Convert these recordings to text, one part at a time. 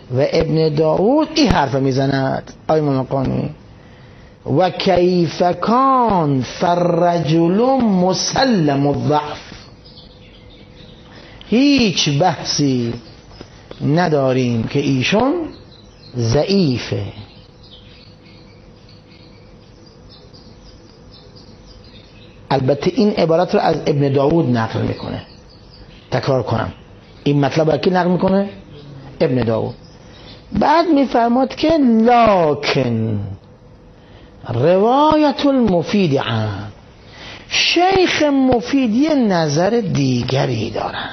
و ابن داود این حرف میزند آی امام قانونی و کیف کان فالرجل مسلم الضعف. هیچ بحثی نداریم که ایشون ضعیفه. البته این عبارت رو از ابن داود نقل میکنه. تکرار کنم این مطلب رو کی نقل میکنه؟ ابن داود. بعد میفرماد که لکن روایت المفید عن، شیخ مفیدی نظر دیگری دارن.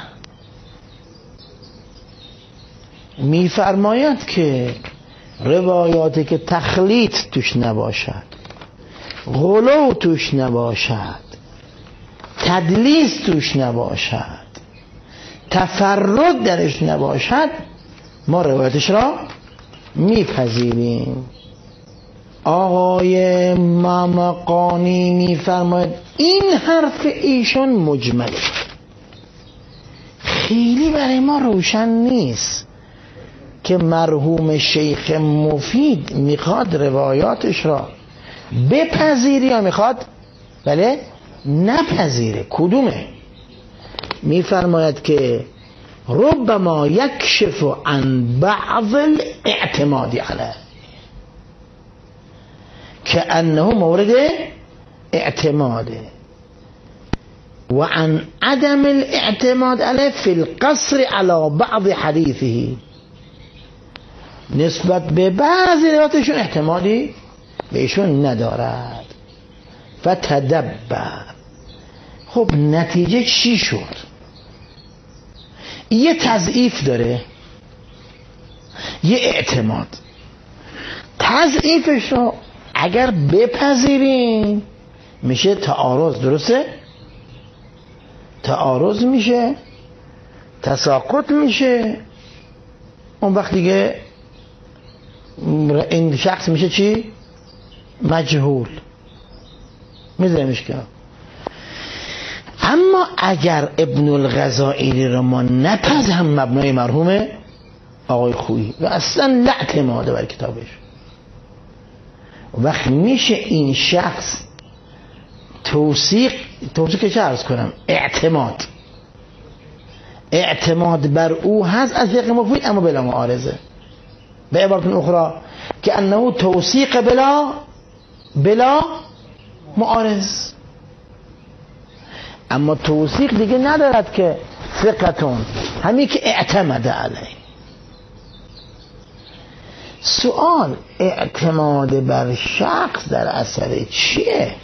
میفرماید که روایاتی که تخلیط توش نباشد، غلو توش نباشد، تدلیس توش نباشد، تفرد درش نباشد، ما روایتش را میپذیریم. آقای ممقانی میفرماید این حرف ایشون مجمله، خیلی برای ما روشن نیست که مرحوم شیخ مفید میخواد روایاتش را بپذیری یا میخواد بله نپذیره. کدومه؟ میفرماید که ربما یکشف عن بعض الاعتماد علیه که انه مورد اعتماده و عن عدم الاعتماد علیه فی القصر علی بعض حدیثه، نسبت به بعضی روایاتشون اعتمادی بهشون ندارد. فتدبر. خب نتیجه چی شد؟ یه تضعیف داره، یه اعتماد. تضعیفش رو اگر بپذیریم میشه تعارض، درسته؟ تعارض میشه، تساقط میشه، اون وقت دیگه این شخص میشه چی؟ مجهول، میذاریمش که. اما اگر ابن الغزائلی رو ما نپذیریم مبنای مرحوم آقای خویی و اصلا لا اعتماد بر کتابش، وقت میشه این شخص توثیق که چه عرض کنم، اعتماد بر او هست از فقه مفید اما بلا معارضه. به عبارت اخرى که انه توثیق بلا معارض. اما توثیق دیگه ندارد که ثقتون، همین که اعتمد علیه. سوال اعتماد بر شخص در اثر چیه؟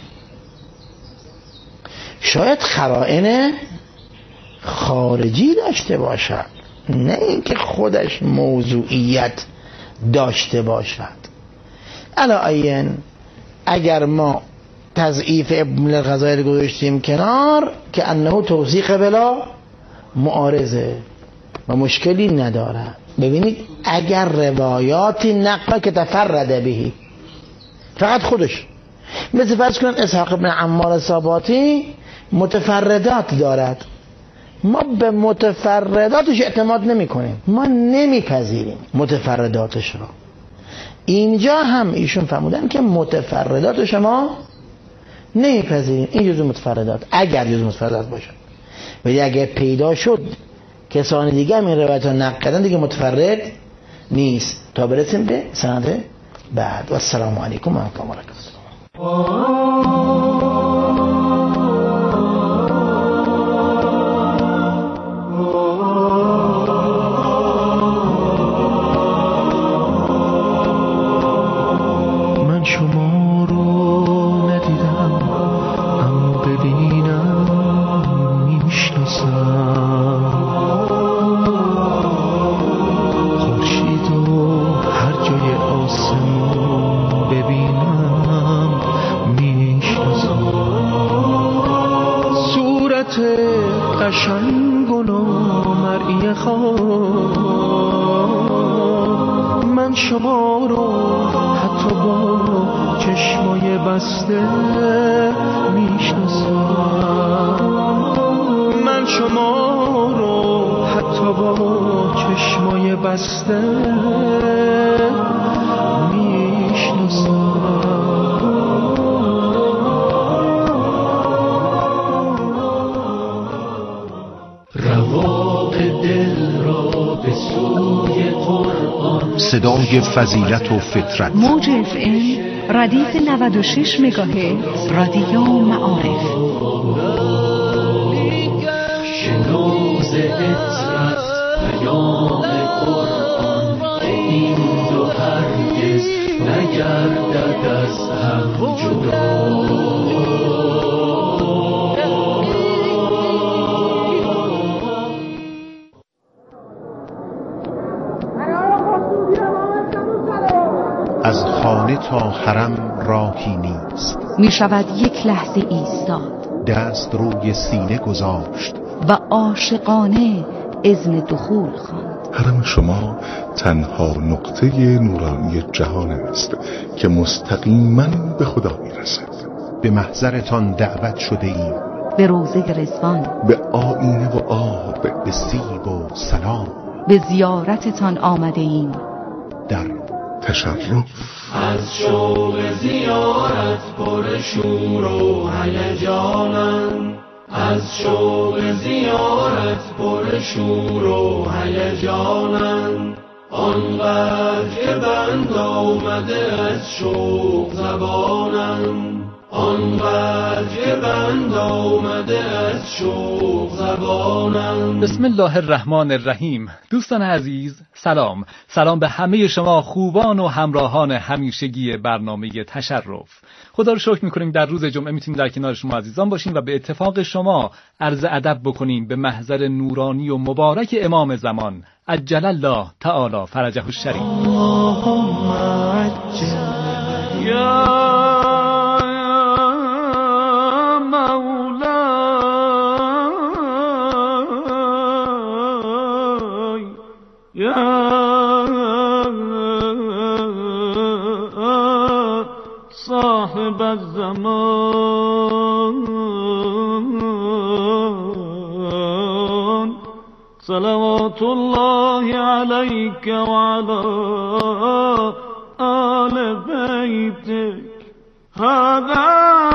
شاید خرائن خارجی داشته باشد، نه اینکه خودش موضوعیت داشته باشد. علاوه اگر ما تضعیف ابن الغزالی گذاشتیم کنار که انه توثیق بلا معارضه و مشکلی نداره. ببینید اگر روایاتی نقل که تفرد بهی، فقط خودش، مثل فرض کنن اسحاق ابن عمار ساباتی متفردات دارد، ما به متفرداتش اعتماد نمی کنیم، ما نمیپذیریم متفرداتش را. اینجا هم ایشون فرمودن که متفردات شما نمیپذیریم، این جزء متفردات اگر جزء متفردات باشه. ولی اگر پیدا شد کسان دیگه هم این روایت ها نقل کردن دیگه متفرد نیست. تا برسیم به سند بعد. و السلام علیکم و رحمت الله و برکاته. قشنگ و نامرئی خواب من شما رو حتی با چشمای بسته میشناسم. من شما رو حتی با چشمای بسته میشناسم. رواق دل را به سوی قرآن، صدای فضیلت و فطرت. موج FM ردیف 96 مگاهرتز رادیو معارف. شنوز عطرت پیام قرآن، این دو هرگز نگردد از هم جدا. از خانه تا حرم راهی نیست، می شود یک لحظه ایستاد، دست روی سینه گذاشت و عاشقانه اذن دخول خواند. حرم شما تنها نقطه نورانی جهان است که مستقیما به خدا میرسد. به محضرتان دعوت شده ایم، به روضه رضوان، به آینه و آب، به سیب و سلام، به زیارتتان آمده ایم. در تشرف از شوق زیارت پر شور و هیجانم، از شوق زیارت پر شور و هیجانم، آنقدر که بند آمده از شوق زبانم، آنقدر که بند آمده از شوق زبانم. بسم الله الرحمن الرحیم. دوستان عزیز سلام. سلام به همه شما خوبان و همراهان همیشگی برنامه تشرف. خدا رو شکر میکنیم در روز جمعه میتونیم در کنار شما عزیزان باشیم و به اتفاق شما عرض ادب بکنیم به محضر نورانی و مبارک امام زمان عجل الله تعالی فرجه الشریف. صاحب الزمان صلوات الله عليك وعلى آل بيتك. هذا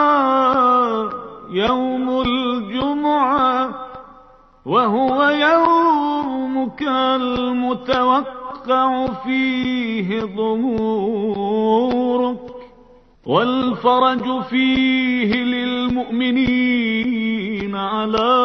يوم الجمعة وهو يومك المتوقع فيه ظهورك، والفرج فيه للمؤمنين على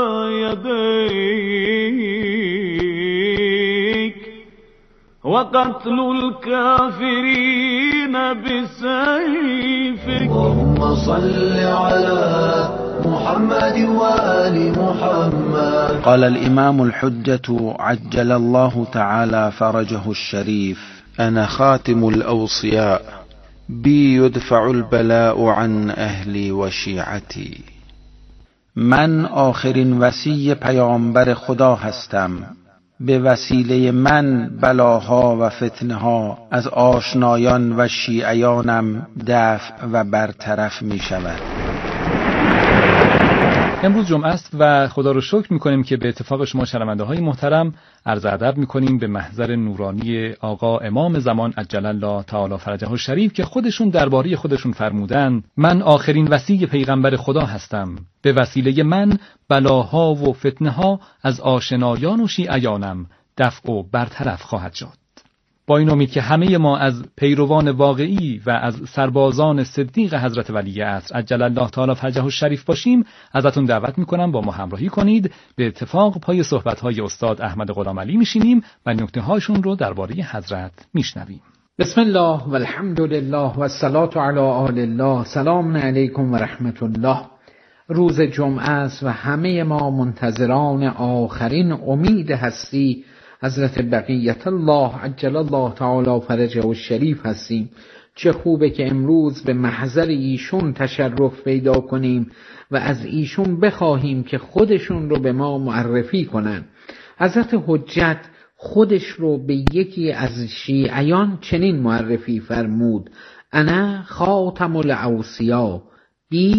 يديك، وقتل الكافرين بسيفك. اللهم صل على محمد وآل محمد. قال الإمام الحجة عجل الله تعالى فرجه الشريف: أنا خاتم الأوصياء، بی يدفع البلاء عن اهلی و شیعتی. من آخرین وصی پیامبر خدا هستم، به وسیله من بلاها و فتنها از آشنایان و شیعیانم دفع و برطرف می شود. امروز جمعه است و خدا رو شکر میکنیم که به اتفاق شما شنونده های محترم عرض ادب میکنیم به محضر نورانی آقا امام زمان عجل الله تعالی فرجه الشریف که خودشون درباره خودشون فرمودن: من آخرین وصی پیغمبر خدا هستم، به وسیله من بلاها و فتنها از آشنایان و شیعیانم دفع و برطرف خواهد شد. با این امید که همه ما از پیروان واقعی و از سربازان صدیق حضرت ولی عصر عجل الله تعالی فرجه الشریف باشیم، ازتون دعوت میکنم با ما همراهی کنید. به اتفاق پای صحبت‌های استاد احمد غلامعلی میشینیم و نکته‌هاشون رو درباره حضرت میشنویم. بسم الله و الحمد لله و الصلاة علی آل الله. سلام علیکم و رحمت الله. روز جمعه است و همه ما منتظران آخرین امید هستی حضرت بقیت الله عجل الله تعالی فرجه الشریف هستیم. چه خوبه که امروز به محضر ایشون تشرف پیدا کنیم و از ایشون بخواهیم که خودشون رو به ما معرفی کنن. حضرت حجت خودش رو به یکی از شیعیان چنین معرفی فرمود: انا خاتم الاوصیا، بی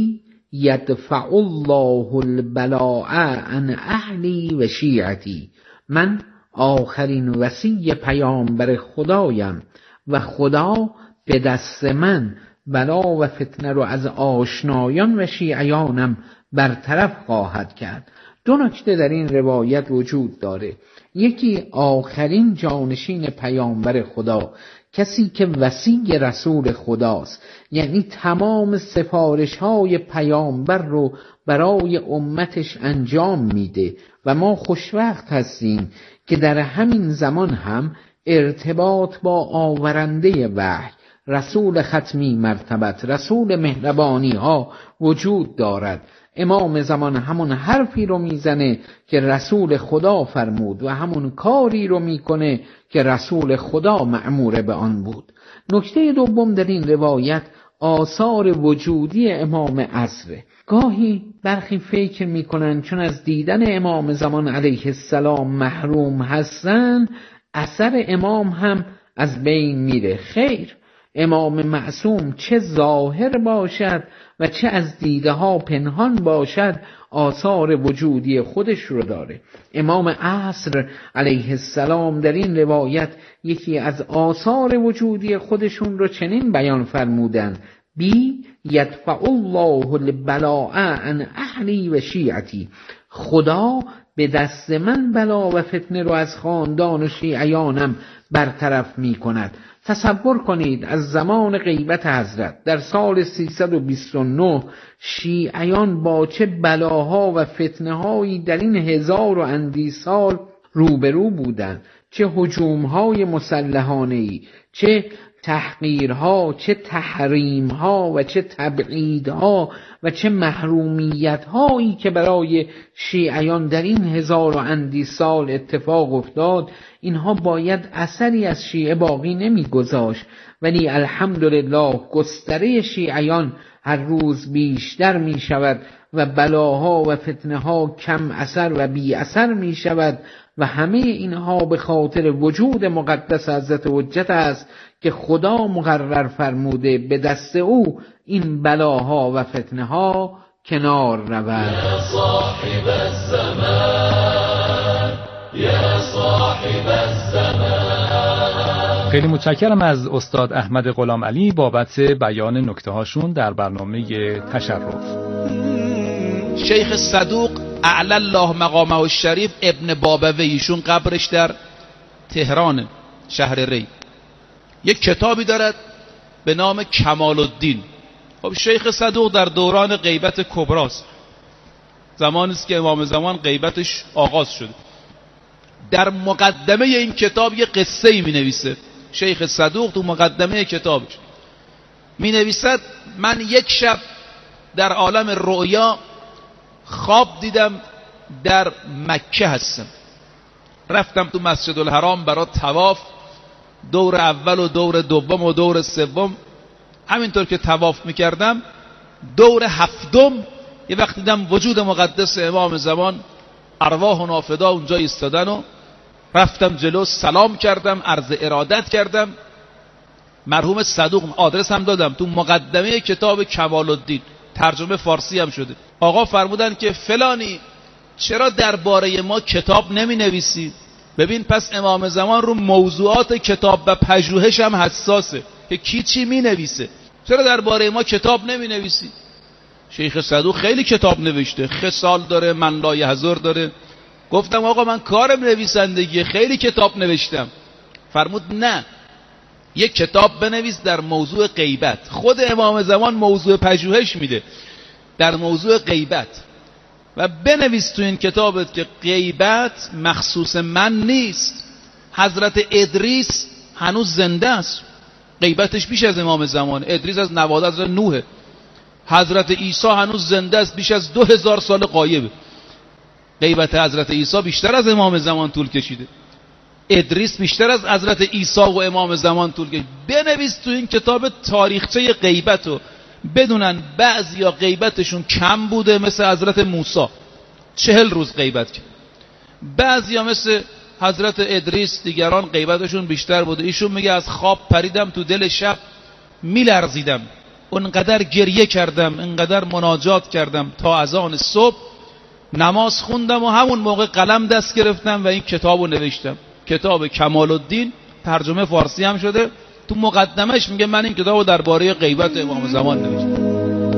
یدفع الله البلاء عن اهلی و شیعتی. من آخرین وصی پیامبر خدایم و خدا به دست من بلا و فتنه رو از آشنایان و شیعیانم برطرف خواهد کرد. دو نکته در این روایت وجود داره. یکی آخرین جانشین پیامبر خدا، کسی که وصی رسول خداست، یعنی تمام سفارش های پیامبر رو برای امتش انجام میده و ما خوشوقت هستیم که در همین زمان هم ارتباط با آورنده وحی، رسول ختمی مرتبت، رسول مهربانی ها وجود دارد. امام زمان همون حرفی رو میزنه که رسول خدا فرمود و همون کاری رو میکنه که رسول خدا مأمور به آن بود. نکته دوم در این روایت آثار وجودی امام عصره. گاهی برخی فکر میکنن چون از دیدن امام زمان علیه السلام محروم هستن اثر امام هم از بین میره. خیر، امام معصوم چه ظاهر باشد و چه از دیده ها پنهان باشد آثار وجودی خودش رو داره. امام عصر علیه السلام در این روایت یکی از آثار وجودی خودشون رو چنین بیان فرمودن: بی یدفع الله البلاء عن اهلی و شیعتی. خدا به دست من بلا و فتنه رو از خاندان و شیعیانم برطرف می کند. تصور کنید از زمان غیبت حضرت در سال 329 شیعیان با چه بلاها و فتنه هایی در این 1000 و اندی سال روبرو بودند. چه هجومهای مسلحانه‌ای، چه تحقیرها، چه تحریمها و چه تبعیدها و چه محرومیتهایی که برای شیعیان در این 1000 و اندی سال اتفاق افتاد. اینها باید اثری از شیعه باقی نمی گذاشت، ولی الحمدلله گستره شیعیان هر روز بیشتر می شود و بلاها و فتنه ها کم اثر و بی اثر می شود و همه اینها به خاطر وجود مقدس حضرت حجت است که خدا مقرر فرموده به دست او این بلاها و فتنه ها کنار رود. یا صاحب الزمان، یا صاحب الزمان. خیلی متشکرم از استاد احمد غلام علی بابت بیان نکته هاشون در برنامه تشرف. شیخ صدوق اعلی الله مقامه الشریف ابن بابوی، ایشون قبرش در تهران شهر ری. یک کتابی دارد به نام کمال الدین. خب شیخ صدوق در دوران غیبت کبراست، زمانی است که امام زمان غیبتش آغاز شده. در مقدمه این کتاب یک قصه ای می نویسه شیخ صدوق. تو مقدمه کتابش می نویسد: من یک شب در عالم رؤیا خواب دیدم در مکه هستم، رفتم تو مسجد الحرام برای طواف، دور اول و دور دوم و دور سوم. همینطور که طواف میکردم دور هفتم یه وقت دیدم وجود مقدس امام زمان، ارواح و نافدا اونجا ایستادن و رفتم جلو، سلام کردم، عرض ارادت کردم. مرحوم صدوق آدرس هم دادم تو مقدمه کتاب کمال الدین، ترجمه فارسی هم شده. آقا فرمودن که فلانی چرا درباره ما کتاب نمی نویسی؟ ببین پس امام زمان رو موضوعات کتاب و پژوهش هم حساسه که کی چی می نویسه. چرا درباره ما کتاب نمی نویسی؟ شیخ صدوق خیلی کتاب نوشته، خصال داره، من لا یحضر داره. گفتم آقا من کارم نویسندگی، خیلی کتاب نوشتم. فرمود نه، یک کتاب بنویس در موضوع غیبت. خود امام زمان موضوع پژوهش میده در موضوع غیبت و بنویس تو این کتابت که غیبت مخصوص من نیست. حضرت ادریس هنوز زنده است، غیبتش بیش از امام زمان. ادریس از نواد حضرت نوح. حضرت عیسی هنوز زنده است، بیش از 2000 سال غایبه. غیبت حضرت عیسی بیشتر از امام زمان طول کشیده. ادریس بیشتر از حضرت عیسی و امام زمان طول کشید. بنویس تو این کتاب تاریخچه غیبت رو. بدونن بعضیا غیبتشون کم بوده، مثل حضرت موسی 40 روز غیبت کرد. بعضیا مثل حضرت ادریس دیگران غیبتشون بیشتر بوده. ایشون میگه از خواب پریدم تو دل شب میلرزیدم، اونقدر گریه کردم، انقدر مناجات کردم تا اذان صبح. نماز خوندم و همون موقع قلم دست گرفتم و این کتابو نوشتم. کتاب کمال الدین، ترجمه فارسی هم شده. تو مقدمش میگه من این کتابو درباره غیبت امام زمان نوشتم.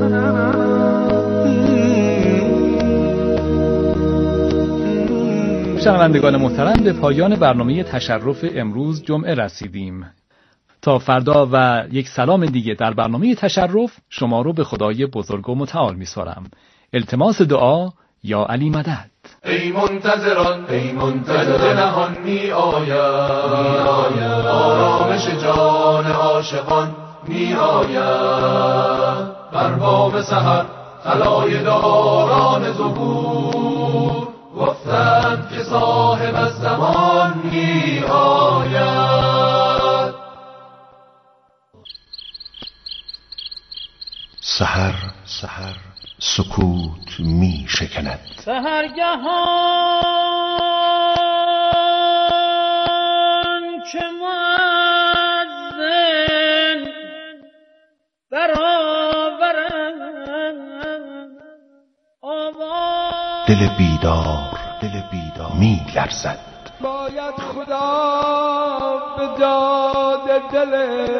شنوندگان محترم، به پایان برنامه تشرف امروز جمعه رسیدیم. تا فردا و یک سلام دیگه در برنامه تشرف شما رو به خدای بزرگ و متعال می‌سپارم. التماس دعا یا علی مدد. ای منتظران، ای منتظر نهان می آید، آرامش جان عاشقان می آید. بر بام سحر خلای داران ظهور گفتند که صاحب الزمان می آید. سحر سکوت می شکند. سحرگهان چه مؤذن برآورد آواز. دل بیدار می لرزد. باید خدا به داد دل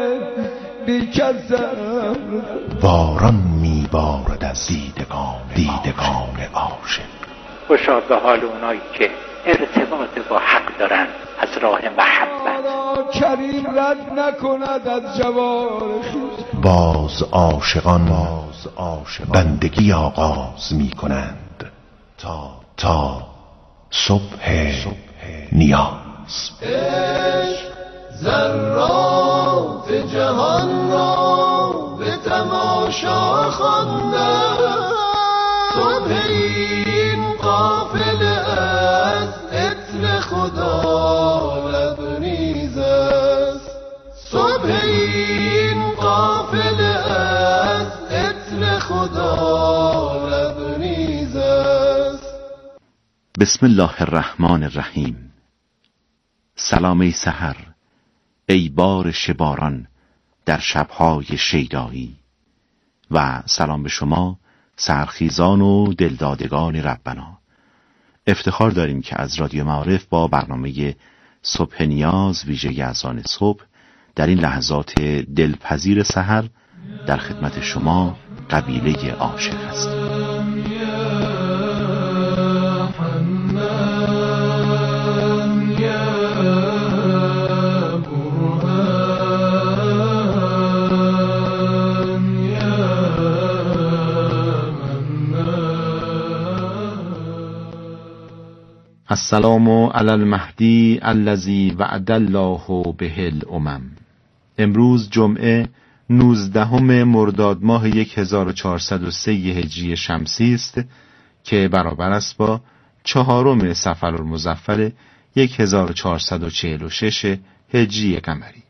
بیکسم. باران می بارد از دیدگان عاشق. خوشا به حال اونایی که ارتباط با حق دارن از راه محبت. کریم رد نکند از جوار خویش. باز عاشقان بندگی آغاز می کنند تا صبح نیاز. عشق ذرات جهان را به تماشا خوانده. صبح این قافله از عطر خدا لبریز است. صبح این قافله از عطر خدا لبریز است. بسم الله الرحمن الرحیم. سلام ای سحر، ای بارش باران در شبهای شیدایی، و سلام به شما سحرخیزان و دلدادگان ربنا. افتخار داریم که از رادیو معارف با برنامه صبح نیاز ویژه اذان صبح در این لحظات دلپذیر سحر در خدمت شما قبیله عاشق هستیم. السلام علی المهدی الذی وعد الله به الامم. امروز جمعه 19 مرداد ماه 1403 هجری شمسی است که برابر است با 4 صفر المظفر 1446 هجری قمری.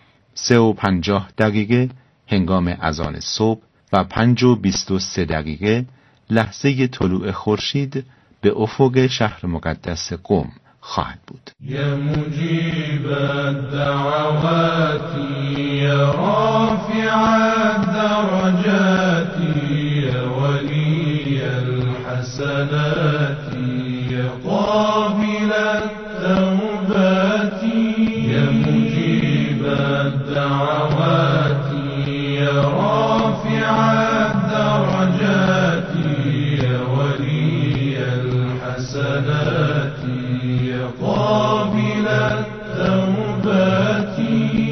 3:50 هنگام اذان صبح و 5:23 لحظه طلوع خورشید به افق شهر مقدس قم خواهد بود. یا مجیب الدعوات یا رافع الدرجات یا ولی الحسنات یا قابل التوبات یا مجیب الدعوات یا رافع الدرجات یا ولی الحسنات یا قابل التوبات.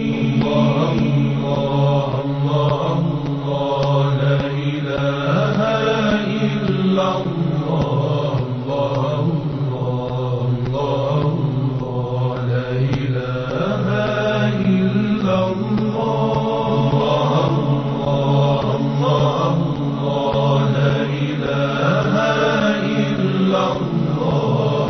الله الله الله لا اله الا الله. الله الله الله لا اله الا الله. الله الله الله لا اله الا الله.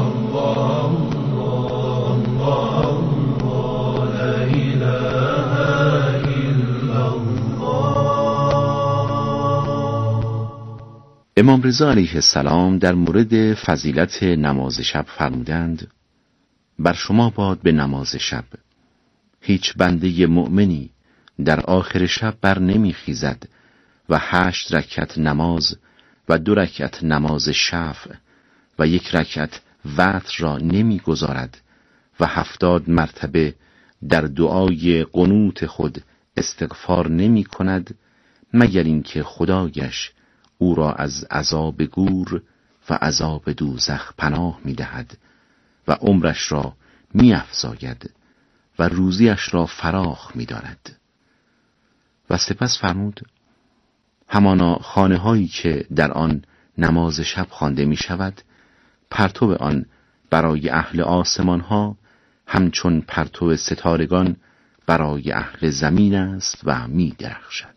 امام رضا علیه السلام در مورد فضیلت نماز شب فرمودند: بر شما باد به نماز شب، هیچ بنده مؤمنی در آخر شب بر نمی خیزد و 8 رکعت نماز و 2 رکعت نماز شفع و 1 رکعت وتر را نمی‌گذارد و 70 مرتبه در دعای قنوت خود استغفار نمی‌کند مگر اینکه خدایش او را از عذاب گور و عذاب دوزخ پناه می‌دهد و عمرش را می‌افزاید و روزیش را فراخ می‌دارد. و سپس فرمود: همانا خانه‌هایی که در آن نماز شب خوانده می‌شود، پرتو آن برای اهل آسمان‌ها همچون پرتو ستارگان برای اهل زمین است و می‌درخشد.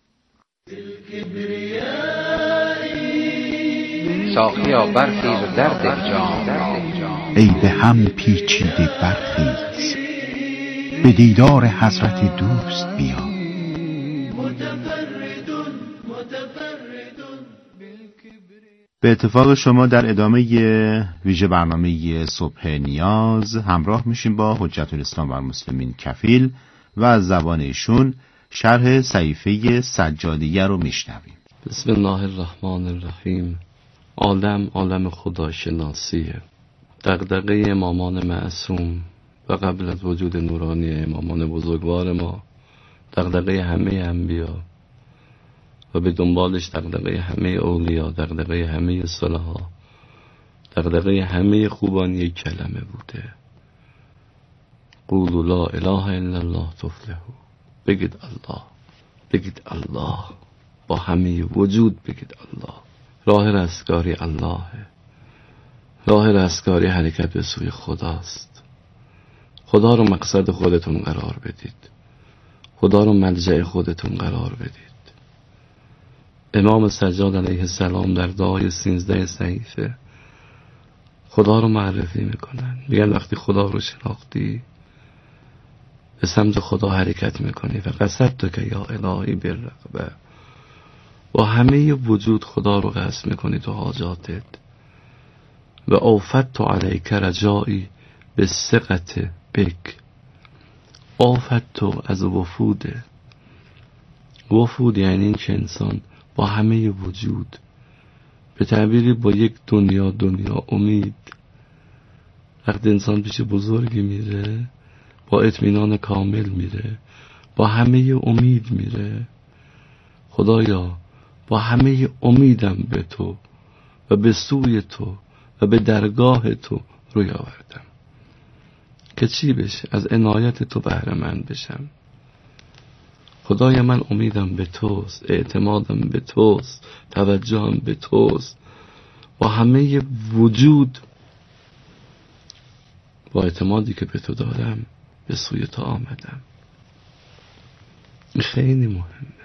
ساقیا برخیز درد جام، ای به هم پیچیده برخیز، به دیدار حضرت دوست بیا. به اتفاق شما در ادامه ویژه برنامه صبح نیاز همراه میشیم با حجت الاسلام و المسلمین کفیل و از زبان ایشون شرح صحیفه سجادیه رو میشنویم. بسم الله الرحمن الرحیم. عالم خداشناسیه. دغدغه امامان معصوم و قبل از وجود نورانی امامان بزرگوار ما، دغدغه همه انبیا و به دنبالش دغدغه همه اولیا، دغدغه همه صلحا، دغدغه همه خوبان یک کلمه بوده: قولوا لا اله الا الله تفلحوا. بگید الله، بگید الله، با همه وجود بگید الله. راه رستگاری اللهه، راه رستگاری حرکت به سوی خداست. خدا رو مقصد خودتون قرار بدید، خدا رو ملجأ خودتون قرار بدید. امام سجاد علیه السلام در دعای 13 صحیفه خدا رو معرفی میکنن، میگن وقتی خدا رو شناختی به سمت خدا حرکت میکنی و قصدت که یا الهی بالرغبه، با همه وجود خدا رو قصد میکنی تو حاجاتت. و آفت تو علیک رجایی به ثقت بک. آفت تو از وفوده. وفود یعنی این که انسان با همه وجود، به تعبیری با یک دنیا امید، وقتی انسان پیش بزرگی میره با اطمینان کامل میره، با همه امید میره: خدایا با همه امیدم به تو و به سوی تو و به درگاه تو روی آوردم که چی بشه؟ از عنایت تو بهره مند بشم. خدایا من امیدم به توست، اعتمادم به توست، توجهم به توست، با همه وجود، با اعتمادی که به تو دارم به سوی تو آمدم. این خیلی مهمه.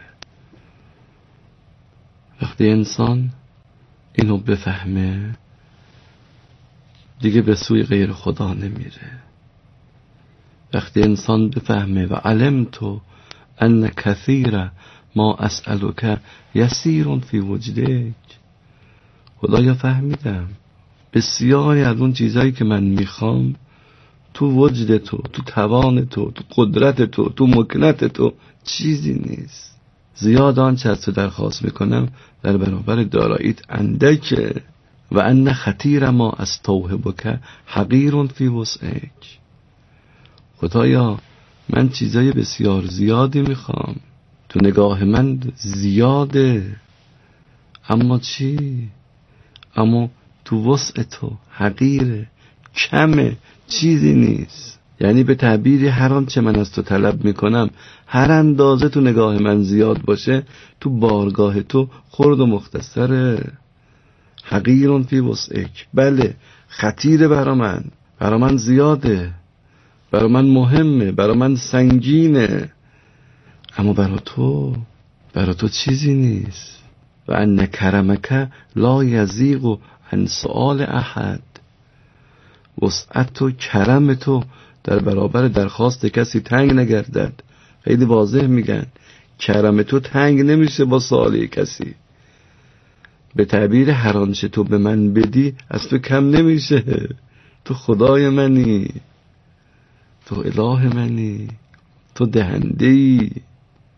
وقتی انسان اینو بفهمه دیگه به سوی غیر خدا نمیره. وقتی انسان بفهمه و علمتو ان کثیر ما اسألک یسیر فی وجدک، خدایا فهمیدم بسیاری از اون چیزایی که من میخوام تو وجد تو، تو توان تو، تو قدرت تو، تو مکنت تو چیزی نیست. زیاد آنچه از تو درخواست میکنم در برابر داراییت اندکه. و ان خطیر ما از توهبک حقیر فی وسعک. خدایا من چیزای بسیار زیادی میخوام، تو نگاه من زیاده، اما چی؟ اما تو وسع تو حقیره، کمه، چیزی نیست. یعنی به تعبیری هر آنچه من از تو طلب میکنم هر اندازه تو نگاه من زیاد باشه، تو بارگاه تو خرد و مختصره. حقیرون فی وسعک. بله خطیره برا من زیاده، برا من مهمه، برا من سنگینه، اما برا تو چیزی نیست. و ان کرمک لا یزیغ عن سؤال احد. وسعت تو، کرم تو در برابر درخواست کسی تنگ نگردد. خیلی واضح میگن کرم تو تنگ نمیشه با سؤال کسی. به تعبیر هر آنچه تو به من بدی از تو کم نمیشه. تو خدای منی، تو اله منی، تو دهنده‌ای،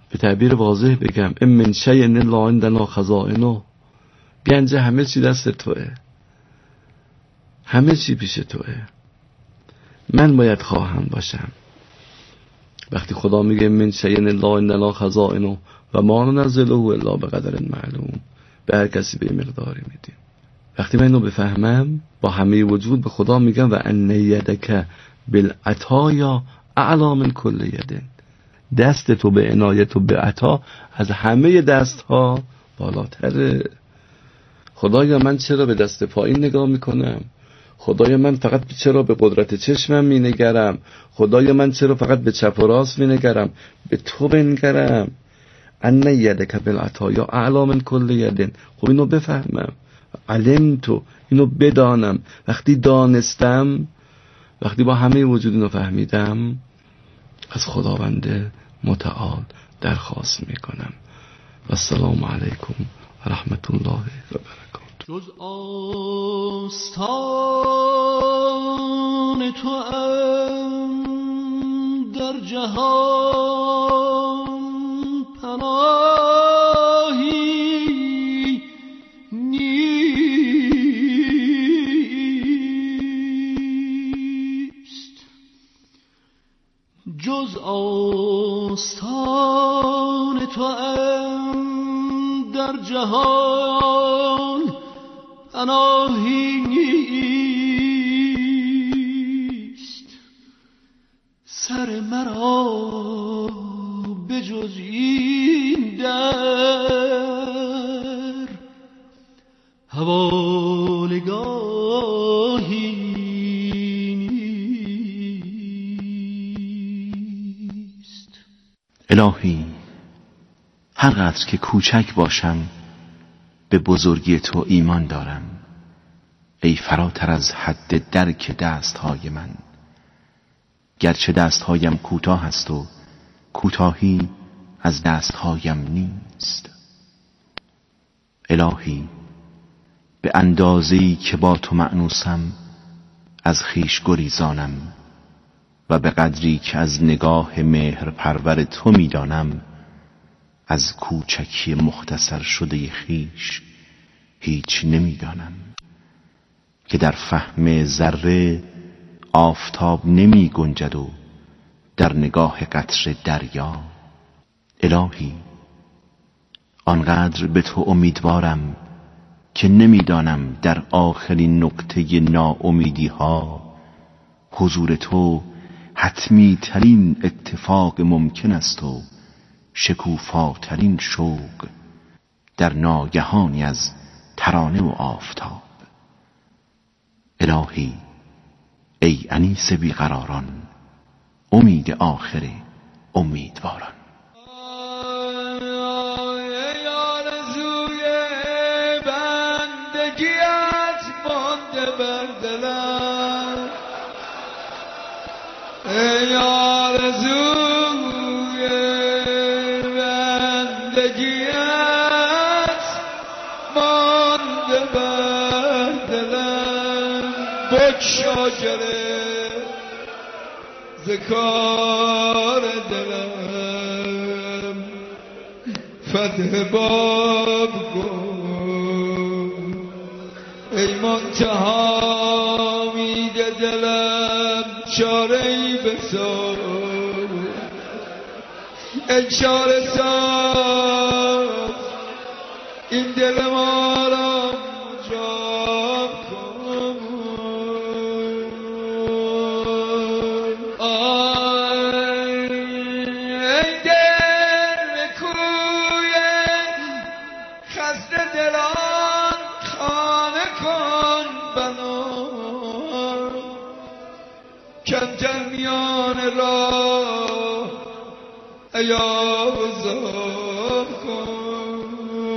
به تعبیر واضح بگم ام من شیء الا عندنا خزائنه، گنج همه چی دست توئه، همه چی پیش توئه، من باید خواهم باشم. وقتی خدا میگه من شیء الا عندنا خزائنه و ما ننزله الا بقدر معلوم، به هر کسی به مقداری میدیم. وقتی من اینو بفهمم با همه وجود به خدا میگم و ان یدک بالعطایا اعلی من کل ید، دست تو به عنایت و به عطا از همه دست ها بالاتره. خدایا من چرا به دست پایین نگاه میکنم؟ خدایا من فقط چرا به قدرت چشمم مینگرم؟ خدایا من چرا فقط به چپ و راست مینگرم؟ به تو بنگرم. ان یدک بالعطایا اعلی من کل ید. خب اینو بفهمم، علمتو، اینو بدانم. وقتی دانستم، وقتی با همه وجود اینو فهمیدم، از خداوند متعال درخواست میکنم. و السلام علیکم و رحمت الله و برکاته. جز آستان تو در جهان پناهی نیست، جز آستان تو در جهان پناهی نیست. سر مرا به جز این در حوالگاهی نیست. الهی هر قدر که کوچک باشم به بزرگی تو ایمان دارم. ای فراتر از حد درک دستهای من، گرچه دستهایم کوتاه است و کوتاهی از دستهایم نیست. الهی به اندازه‌ای که با تو مأنوسم از خویش گریزانم و به قدری که از نگاه مهر پرور تو میدانم از کوچکی مختصر شده خویش هیچ نمیدانم که در فهم ذره آفتاب نمی گنجد و در نگاه قطره دریا. الهی آنقدر به تو امیدوارم که نمیدانم در آخرین نقطه ناامیدی ها حضور تو حتمی ترین اتفاق ممکن است و شکوفاترین شوق در ناگهانی از ترانه و آفتاب. الهی ای انیس بیقراران، امید آخر امیدواران. آرزوی بندگیت مانده بر دلم، ای آرزوی بندگیت مانده بر دلم. بگشا گره ز کار دلم، فتح باب کن ای منتها امید دلم. چاره‌ای بساز ای چاره ساز، این دل ما را مجاب کن. ای دل کوی خسته دلان خانه کن بنا، کمتر میان راه ایاب زاب کن،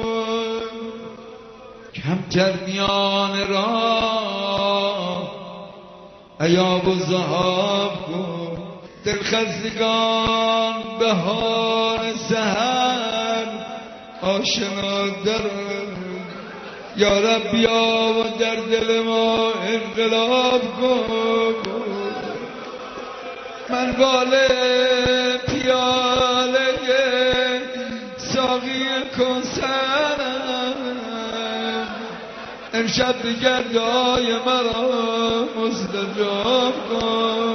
کمتر میان راه ایاب و زهاب کن. دلخستگان بهار سحر آشنا دارم، یا رب بیا و در دل ما انقلاب کن. من باله پیاله ساقی کوثرم امشب دیگر دعای مرا مستجاب کن